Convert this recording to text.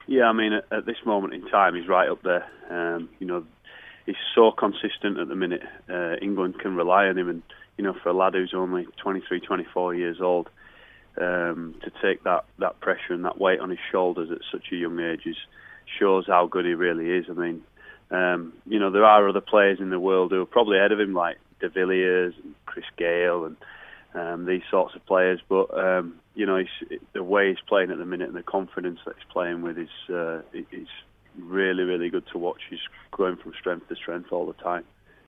Yeah, I mean, at this moment in time, he's right up there. He's so consistent at the minute. England can rely on him, and for a lad who's only 23, 24 years old, to take that pressure and that weight on his shoulders at such a young age shows how good he really is. I mean, there are other players in the world who are probably ahead of him, like De Villiers and Chris Gayle and these sorts of players. But the way he's playing at the minute and the confidence that he's playing with is really, really good to watch. He's going from strength to strength all the time.